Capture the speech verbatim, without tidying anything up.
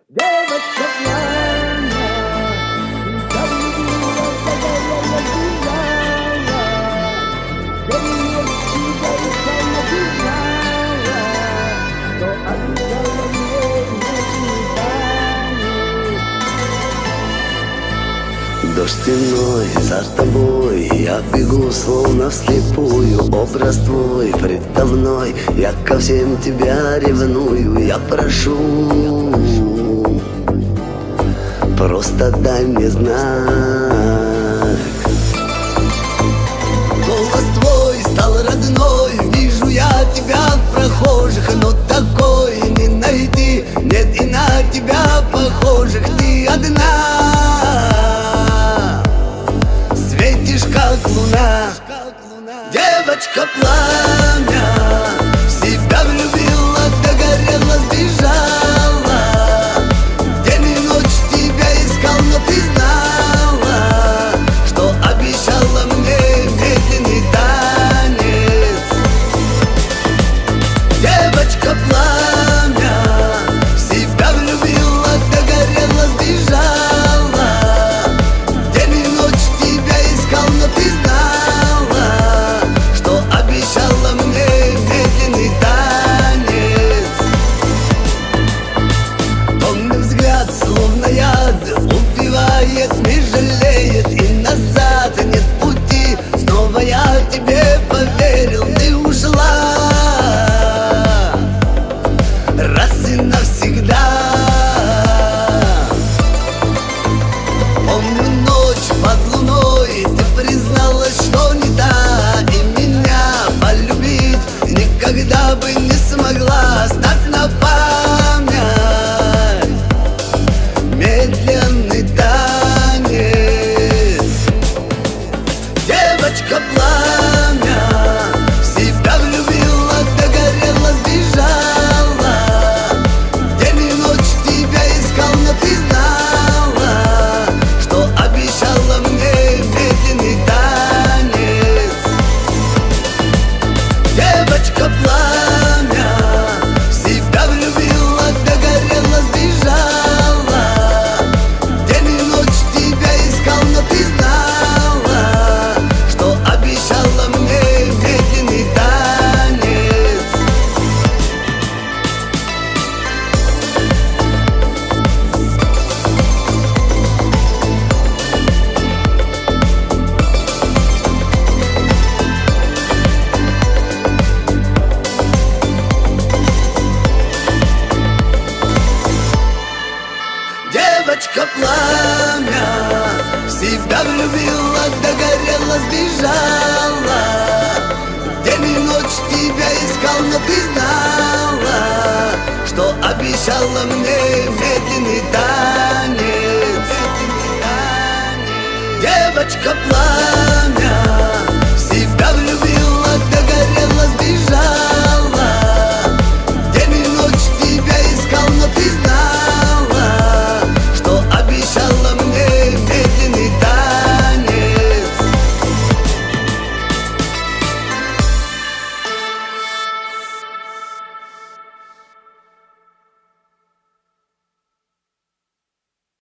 Девочка пьяная, полюбила, загорела, бежала. Вернее, тебя искала, бежала, но обещала мне не свидание. Дождь стеной за тобой, я бегу словно вслепую. Образ твой предо мной, я ко всем тебя ревную. Я прошу, просто дай мне знак. Голос твой стал родной, вижу я тебя в прохожих, но такой не найти, нет и на тебя похожих. Ты одна, светишь как луна. Девочка пламя, в себя влюбила, догорела, сбежала. День и ночь тебя искал, но ты знала, что обещала мне медленный танец. Девочка пламя, в себя влюбила, догорела, сбежала. День и ночь тебя искал, но ты знала, что обещала мне медленный танец. Томный взгляд, словно яд, убивает, не жалеет, и назад нет пути. Снова я тебе поверил, ты ушла раз и навсегда. Помню ночь под луной, ты призналась, что не та, и меня полюбить никогда бы не смогла. Ставь на память медленный танец. Девочка пламя, в себя влюбила, догорела, сбежала. День и ночь тебя искал, но ты знала, что обещала мне медленный танец. Девочка пламя, в себя влюбила, догорела, сбежала. День и ночь тебя искал, но ты знала, что обещала мне медленный танец. Девочка пламя, в себя влюбила, догорела, сбежала. День и ночь тебя искал, но ты знала, что обещала мне медленный танец. Девочка пламя,